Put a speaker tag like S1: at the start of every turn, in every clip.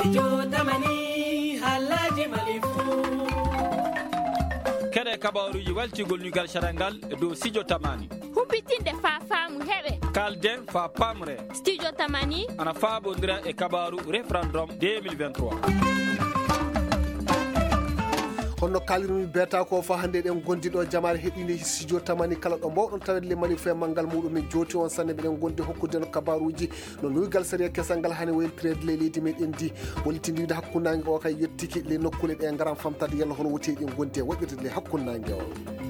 S1: Studio Tamani Halaji Malifu.
S2: Kere kabaruji waltigol nyugal sharangal do Studio Tamani.
S3: Humpitinde fa famu heɓe
S2: Kalden fa pamre.
S3: Studio Tamani
S2: ana faabodira e kabaru référendum 2023.
S4: honno kalirumi beta ko fa hande den gondido jamaare hedinde Studio Tamani kala do bawdon tawedle mani fe mangal mudum e joti on sanne beden gondi hokkude no kabaruji no nuigal sariya kesangal hane wel trade le leydi meden di woltindide hakkunange o kay yettiki le nokkule de ngaram famtade yalla hono woti din gondi wadirde le hakkunange o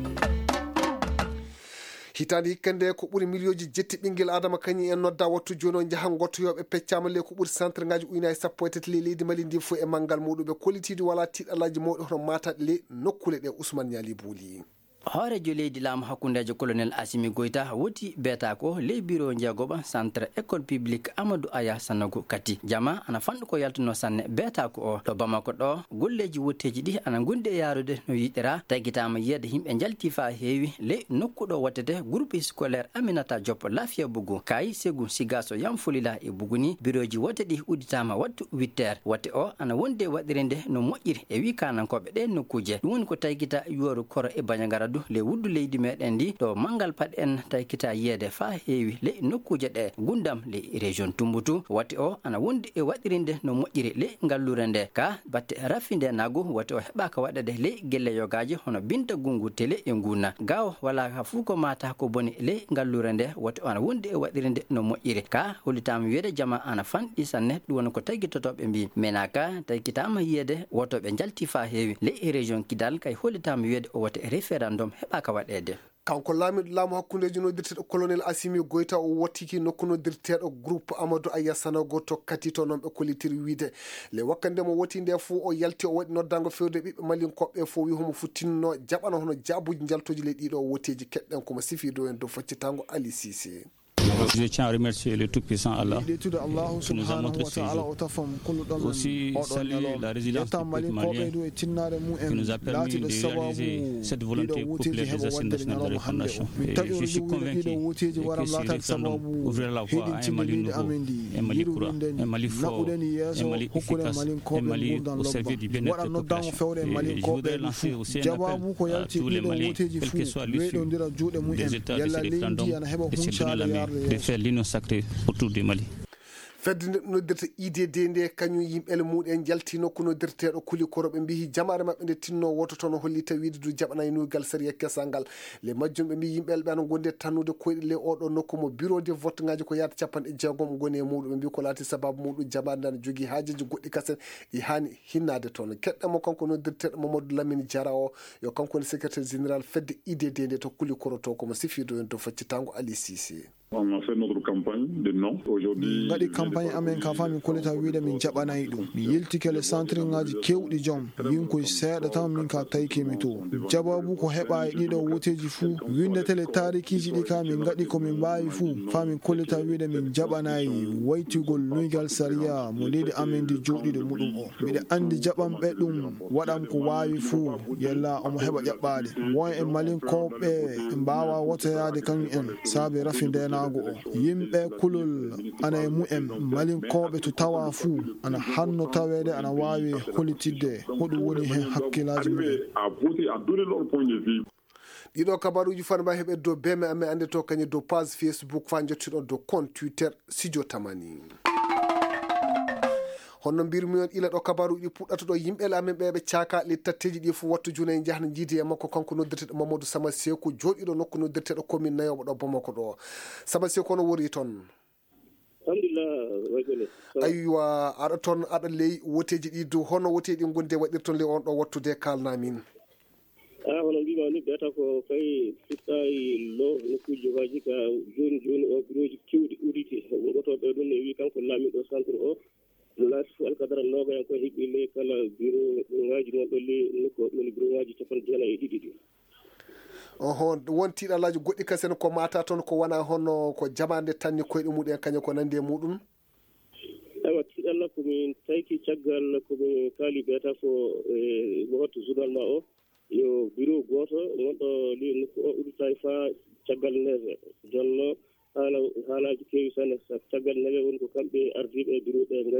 S4: hitande hikkande ko ɓuri milioji jetti ɓinguel adama kañi en nodda wattu joni on jahan gottoyoɓe peccama le ko ɓuri centre ngaji ujunnaje sappo e tati le leydi mali ndi fo e manggal muɗum ɓe kollitide wala tiɗalaji mawɗi hono mataɗe le nokkule ɗe Ousmane Niali Bouli.
S5: hoorejo leydi laamu hakkundejo colonel Assimi Goïta woti beta ko ley bureau jeegoɓa centre école publique Amadou Aya Sanogo kati jama ana fanɗo ko yaltuno sanne beta ko o ɗo Bamako ɗo golleji wotteji ɗi ana gondi e yarude no yiɗira taguitama yiyede himɓe jalti fa heewi ley nokkuɗo wattete groupe scolaire Aminata Diop Lafia Bougou Kayi Ségou Sigaso Yamfoulila e Bougouni bureau ji wotte ɗi udditama wattu 8h watte o ana wonde waɗirinde no moƴƴiri e wi kanankoɓe ɗe nokkuje ɗum woni ko taguita yoru koro e Bañagara le wuddu leydi meɗen ndi ɗo mangal paɗ en taykita yiyede fa heewi le nokkuje ɗe gundam le région Tumbutu watti o ana wondi e waɗirinde no moƴƴiri le ngallure nde ka batte raffinde nago watti o heɓaka waɗade le gelle yogaji hono Binta Gungu télé e nguna gaw wala ka fu ko mata ko boni le ngallure nde watti o ana wondi e waɗirinde no moƴƴiri ka hollitama wiyede jama ana fanɗi sanne ɗum woni ko taguitotoɓe mbi menaka taykitama yiyede wotoɓe jalti fa heewi le région Kidal kay hollitama wiyede o wate référendum heɓaka waɗede
S4: kanko laamiɗo laamu hakkundeji noddirteɗo colonel Assimi Goïta o wottiki nokku noddirteɗo groupe Amadou Aya Sanogo to kati to noon ɓe kollitiri wiide le wakkande mo woti nde fo o yalti o waɗi noddango fewde ɓiɓɓe malinkoɓe fo wi homo futtinno jaɓana hono jaabuji jaltoji le ɗiɗo wotteji keɗɗen komo sifi dow en dow faccitango Ali Cissé.
S6: Je tiens à remercier le Tout-Puissant Allah qui nous a montré ce jour. Aussi saluer la résilience du peuple malien qui nous a permis de réaliser cette volonté populaire des assises nationales de refondation. Et je suis convaincu que ce référendum ouvrira la voie à un Mali nouveau, un Mali courant, un Mali fort, un Mali efficace, un Mali au service du bien-être des populations. Et je voudrais lancer aussi un appel à tous les Maliens, quel que soit l'issue des états de ce référendum, de se donner la main, de faire l'union sacrée autour du Mali.
S4: fedde noddirta IDD nde kañum yimɓele muɗen jalti nokku noddirteɗo kuli koroɓe mbi jamare mabɓe nde tinno woto toon holli tawide du jaɓanayi nuygal sariya kesal ngal le majjum ɓe mbi yimɓele ɓe ana gonde tannude koyɗe le oɗo nokku mo bureau de vote ngaji ko yata capanɗe jeegom goni e muɗum ɓe mbi ko laati sababu muɗum jamare nde ana jogui haajeji goɗɗi kasen ɗi hani hinnade toon keɗɗamo kanko noddirteɗo Mamadou Lamine Diara o yo kanko woni secrétaire général fedde IDD nde to kuli koroto komo sifido en to faccitango Ali Cissé.
S7: On a fait notre campagne de non. Aujourd'hui,
S8: ngadi campagne amen ka fami koleta wiide min jaɓanayi ɗum mi yiltikele centre ngaji kewɗi joom yinkoye seeɗa tan min ka taykimi to jababu ko heɓa e ɗiɗo woteji fuu windetele tarikiji ɗi ka min gaɗi komin mbawi fuu famin koleta wiide min jaɓanayi waytigol nuygal sariya mo leydi amen di joɗiɗo muɗum o miɗe andi jaɓanɓe ɗum waɗam ko wawi fuu yella omo heɓa ƴaɓɓade won en malinkoɓe mbawa wotoyade kañum en saabi rafindena yimɓe kulol ana e mu'en malinkoɓe to tawa fuu ana hanno tawede ana wawi hollitidde hoɗum woni hen hakkillaji mumen
S4: ɗiɗo kabaruji fana mba heɓe dow beme amen ande to kañum dow page Facebook fa jottiɗon dow compte Twitter Studio Tamani. honno mbirmi on ila ɗo kabaruji ɗi puɗɗata ɗo yimɓele amen ɓeɓe caaka le tatteji ɗi fof wattu joni en jahna jiidi e makko kanko noddirteɗo Mamadou Sama Sekou joɗiɗo nokku noddirteɗo commune nayoɓo ɗo Bamako ɗo Sama Sekou ono wori toon aywa aɗa toon aɗa ley woteji ɗi dow hono woteji ɗi gonde waɗirton le on ɗo wattude kalnamin
S9: hono mbima ni ɓeeta ko kay fittayi lo nokkuji jogaji ka joni o bureauji kewɗi uditi wotoɓe ɗum ne wi kanko laamiɗo centre o laati fo alkadara noga en ko heeɓi ley kala bureau ngaji noon ɗo ley nokku woni bureau ngaji capan jeenayi e ɗiɗi ɗi
S4: oho won tiiɗalaji goɗɗi kasen ko mata toon ko wona hono ko jamande tanni koyɗe muɗum kañum ko nandi e muɗum
S9: awa tiiɗalla komin tayki caggal komin kaali ɓeeta ko mo wattu journal ma o yo bureau goto gonɗo li nokku o udditay fa caggal neve jonno haalaji keewi sanne caggal neve woni ko kamɓe ardiɓe e bureau ɓe ngari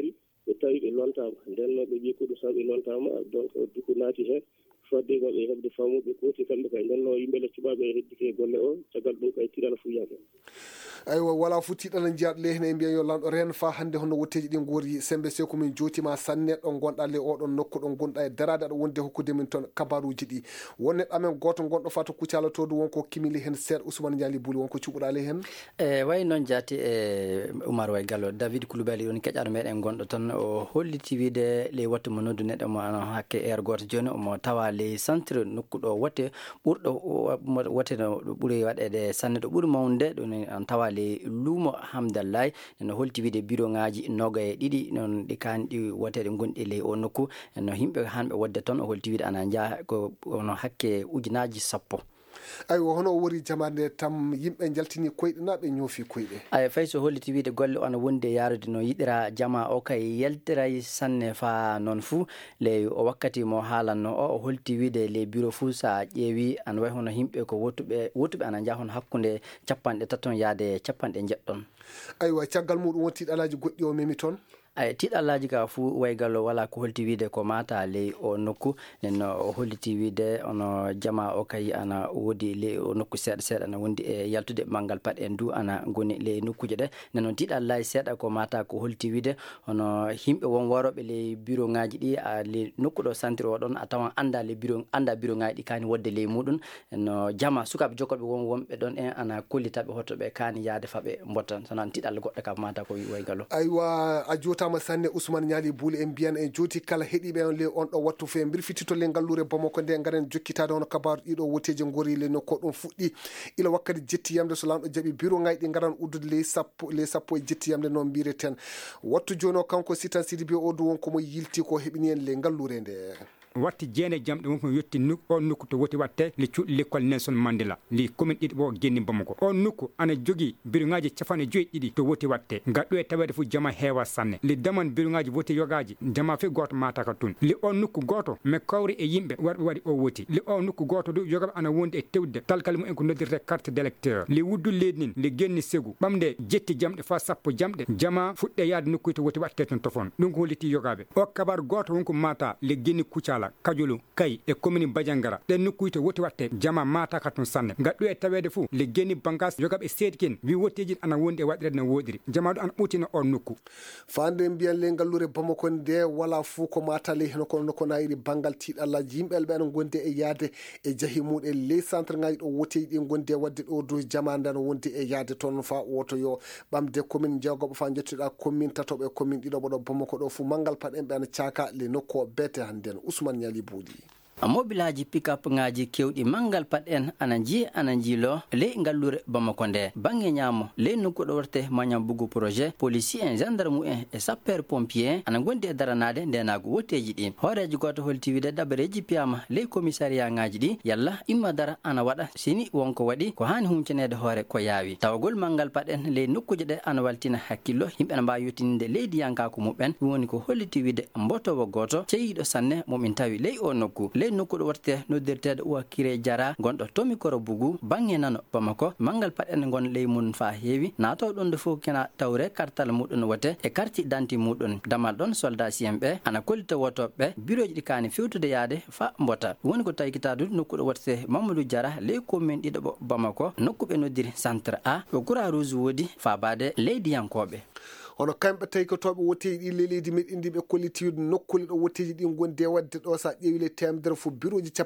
S9: ɓe tawi ɓe lontama nden noon ɓe ƴi ko ɗum saw ɓe lontama donc duko naati heen fodde maɓe heɓde famuɓe kooti kamɓe kay nden noon yimɓe leccuɓaɓe heddike golle o caggal ɗum kay tiɗala fu yaade
S4: aywa wala fu tiɗala jiyaɗo le hene mbiya yo lamɗo reen fa hannde hono wotteji ɗi goori sembe se komin jootima sanne ɗo gonɗa le oɗon nokku ɗo gonɗa e darade aɗa wonde hokkude min toon kabaruji ɗi won neɗɗo amen goto gonɗo fa to Kucala to du wonko kimili hen seeɗa Ousmane Dialli Bouli wonko cuɓuɗa le hen
S5: way noon jaati Oumar Way Gallo David Coulibaly woni keƴaɗo meɗen gonɗo toon o holliti wiide le wattu mo noddu neɗɗo mo ano hakke heure goto joni omo tawa le centre nokku ɗo wotte ɓurɗo wotte no ɓuuri waɗede sanne ɗo ɓuuri mawnude ɗum an tawa le luumo Hamdallahi no holti wiide bureau ngaji noga e ɗiɗi noon ɗi kani ɗi woteɗe gonɗi ley o nokku no yimɓe hanɓe wodde toon o holti wiide ana jaa ko ono hakke ujunaji 10
S4: aywa hono o wori jamande tam yimɓe jaltini koyɗe naɓe ñoofi koyɗe
S5: ay fay so holliti wiide golle ono wondi yarude no yiɗira jama o kay yaltiray sanne fa noon fuu ley o wakkati mo haalanno o holti wiide les bureau fuu sa ƴeewi ana way hono yimɓe ko wotuɓe ana jaa hono hakkude 30 yaade 90
S4: aywa caggal muɗum won tiɗalaji goɗɗi o memi toon
S5: ay tiɗallaji ka fuu Way Gallo wala ko holti wiide ko mata ley o nokku nen o holliti wiide ono jama o kay ana woodi ley o nokku seeɗa seeɗa ana wondi e yaltude manggal paɗe en du ana goni ley nokkuje ɗe nen noon tiɗallaji seeɗa ko mata ko holti wiide hono yimɓe won waroɓe ley bureau ngaji ɗi ley nokku ɗo centre o ɗon a tawan anda bureau ngaji ɗi kani wodde ley muɗum no jama sukaɓe jokkoɓe wonɓe ɗon en ana kollitaɓe hotoɓe kani yaade faɓe mbotta sonan tiɗalla goɗɗo ka mata ko Way Gallo
S4: aywa a jota sanne Ousmane Dialli Bouli en mbiyan en jooti kala heeɗiɓe on le on ɗo wattu fe birfitito le ngallure Bamako nde garen jokkitade hono kabaru ɗiɗo woteji gori le nokko ɗum fuɗɗi ila wakkati jettiyamde so lamɗo jaaɓi bureau ngaji ɗi garan uddude le sappo e jettiyamde noon mbireten wattu joni o kanko Sitan Sidibé o du wonko mo yilti ko heɓini en le ngallure nde
S10: watti jeene jamɗe wonko yetti on nokku to woti watte le cuuɗi l'école Nelson Mandela li commune ɗiɗi ɓo genni Bamako on nokku ana jogui bureau ngaji 52 to woti watte gaɗɗo e tawede fu jama heewa sanne li daman bureau ngaji woti yogaji jama fe goto mataka tun li on nokku goto me kawri e yimɓe warɓe waɗi o woti li on nokku goto du yogaɓe ana wondi e tewde talkal mumen ko noddirte carte d'électeur li wuddu leydi nin li genni segu ɓamde jetti jamɗe fa sappo jamɗe jama fuɗɗe yaade nokku to woti watte ton tofon ɗum ko holliti yogaɓe o kabar goto wonko mata li genni Kucala Kajulu Kay e commune Badiangara ɗen nokkuyto woti watte jama mataka ton sanne gaɗɗo e tawede fuu le genni bangas yogaɓe seedken wi wotteji ana wondi e waɗirede no woɗiri jama ɗo ana ɓutina on nokku
S4: fande mbiyan le ngallure Bamako nde wala fuu ko matale heno kono ko nayiri bangal tiɗallaji yimɓe ɓe ana gondi e yaade e jaahi muɗum les centre ngaji ɗo woteji ɗi gondi e wadde ɗo dow jama nde ana wondi e yaade toon fa woto yo ɓamde commune jeegoɓo fa jettuɗa commune tatoɓe commune ɗiɗoɓo ɗo Bamako ɗo fuu mangal paɗen ɓe ana caaka le nokku o beete hannden Ousmane Dialli Bouli
S5: mobilaji pick-up ngaji kewɗi mangal paɗen ana jiilo ley ngallure Bamako nde bange ñaamo ley nokkuɗo warte mañam bugu projet policier en gendarme en e sapeur pompier ana gondi e daranade ndenago wotteji ɗi hooreji goto holti wiide dabareji piyama ley commissariat ngaji ɗi yalla imma dara ana waɗa sini wonko waɗi ko hani humcanede hoore ko yaawi tawagol mangal paɗen ley nokkuje ɗe ana waltina hakkillo yimɓe ana mbawi yettininde leydi yankako muɓen ɗum woni ko holliti wiide mbotowo goto ceyiɗo sanne momin tawi ley o nokku nokkuɗo warte noddirteɗo Uwakire Jara gonɗo Tomi Koro Bugu bange nano Bamako mangal paɗen gon ley mum fa heewi nataw ɗon de fof kena tawre kartal muɗum wote e carte d'identité muɗum damal ɗon soldat CMɓe ana kollita wotoɓeɓe bureau ji ɗi kani fewtude yaade fa mbota woni ko taykitadu nokkuɗo warte Mamadou Jara ley commune ɗiɗo Bamako nokkuɓe noddiri centre A ɗo Croix Rouge woodi fabade leydi yankoɓe
S4: hono kamɓe taykotoɓe woteji ɗi leydi meɗen ndi ɓe kollitiwde nokkule ɗo woteji ɗi gondi e wadde ɗo sa ƴeewi le temedere fof bureau ji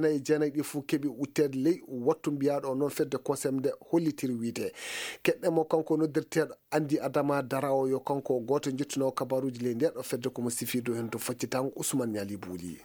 S4: 49 ɗi fof keeɓi uttede ley wattu mbiyaɗo o noon fedde kosemde hollitiri wiide keɗɗemo kanko noddirteɗo Andi Adama Darawo yo kanko goto jettuno kabaruji ley ndeɗo fedde komo sifido hen to faccitango Ousmane Dialli Bouli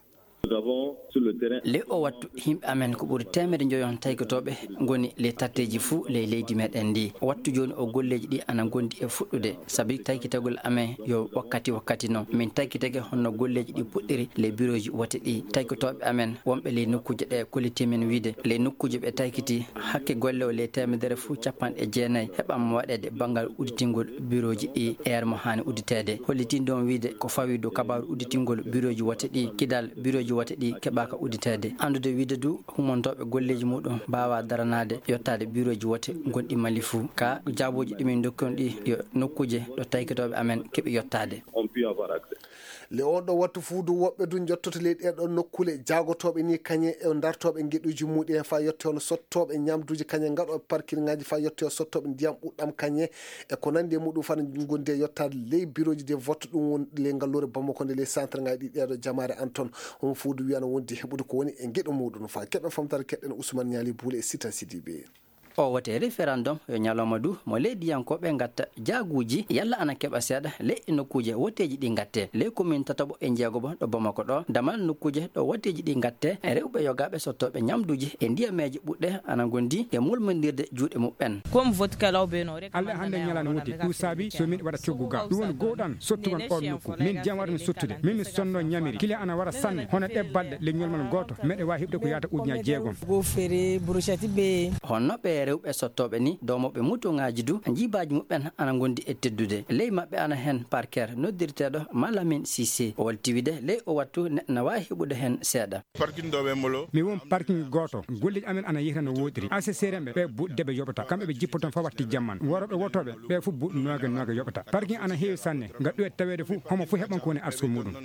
S5: le o wattu yimɓe amen ko ɓuuri temedde joyon taykotoɓe goni le tatteji fuu ley leydi meɗen ndi wattu joni o golleji ɗi ana gondi e fuɗɗude saabi taykitagol amen yo wakkati noon min taykitake honno golleji ɗi puɗɗiri les bureau ji wote ɗi taykotoɓe amen wonɓe ley nokkuje ɗe kollitimen wiide ley nokkuje ɓe taykiti hakke golle o ley temedere fuu 90 heɓama waɗede banggal udditingol bureau ji ɗi heure mo hani udditede hollitinde on wiide ko fawi dow kabaru udditingol bureau ji wote ɗi kidal bureau ji wote ɗi keɓa wala ka uditede andude wiide du humontoɓe golleji muɗum mbawa daranade yottade bureauji wote gonɗi Mali fou ka jaaboji ɗimin dokkon ɗi yo nokkuje ɗo taykitoɓe amen keeɓe yottade.
S4: le on ɗo wattu fuu du woɓɓe du jottoto leydi ɗeɗon nokkule jagotoɓe ni kañe e dartoɓe gueɗuji muɗum fa yette on sottoɓe ñamduji kañe gaɗoɓe parking ngaji fa yette o sottoɓe ndiyam ɓuɗɗam kañe e ko nandi e muɗum fana gondi e yettade ley bureau ji de vote ɗum woni le ngallore Bamako nde les centre ngaji ɗi ɗeɗo jamare Anton on fuu du wiyano wondi heɓude ko woni e gueɗo muɗum fa keɓe famtare keɗɗen Ousmane Niali Boule e Sita Sidibé.
S5: o wote référendum yo ñalawma du mo leydiyankoɓe gatta jaaguji yalla ana keɓa seeɗa ley nokkuje woteji ɗi gatte ley commune tataɓo e jeegobo ɗo Bamako ɗo damal nokkuje ɗo woteji ɗi gatte e rewɓe yogaɓe sottoɓe ñamduji e ndiyameji ɓuɗɗe ana gondi e mulmodirde juuɗe muɓɓen
S11: comme vote kalawɓe no
S10: Allah hande ñalano woti ɗum saabi so min waɗa coggu ga ɗum woni goɗan sottugon on nokku min jam waɗa sottude min mi sonno ñamiri kila ana wara sanne hono ɗebbalɗe leñol man goto meɗe wawi heɓde ko yata ujunaje jeegom
S11: gofere brochette be
S5: honno ɓe rewɓe sottoɓe ni domoɓe mutoŋaji du jibaji muɓɓen ana gondi e teddude ley mabɓe ana hen parker noddirteɗo Malamine Cissé o waltiwide ley o wattu neɗɗo na wawi heɓude hen seeɗa
S10: parking ɗoɓe molo mi won parking goto golleji amen ana yihita no wodiri ACCRMɓe ɓe buɗdeɓe yoɓata kamɓe ɓe jippoton fa watti jamman waroɓe wotoɓe ɓe foof buɗɗu noga yoɓata parking ana heewi sanne gaɗɗo e tawede foof homo foof heɓan ko woni arsugo muɗum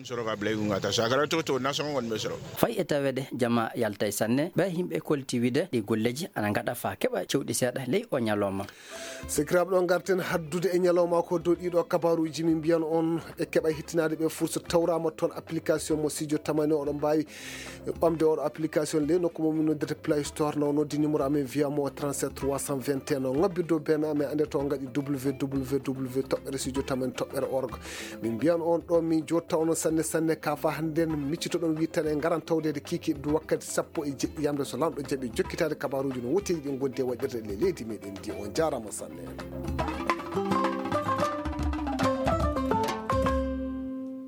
S5: fayi e tawede jama yaltay sanne ɓe yimɓe koltiwide ɗi golleji ana gaɗa fa keɓa cewɗi seeɗa ley o ñalawma.
S4: sikiraɓe ɗo garten haddude e ñalawma ko dow ɗiɗo kabaruji min mbiyan on e keɓa hittinade ɓe furso tawrama toon application mo Sidio Tamani oɗon mbawi ɓamde oɗo application le nokku momin noddete Play Store no noddi numéro amen wiyamo 37 321 o ngabbiddo beme amen ande to gaɗi www.sidio-tamani.org min mbiyan on ɗo min jotta onon sanne ka fa handen miccitoɗon wittane garan tawdede kiki du wakkati sappo e jeɗɗi yamde so lamɗo jaaɓi jokkitade kabaruji no woteji ɗi gondi e waɗirde leydi meɗen ndi on jarama sanne.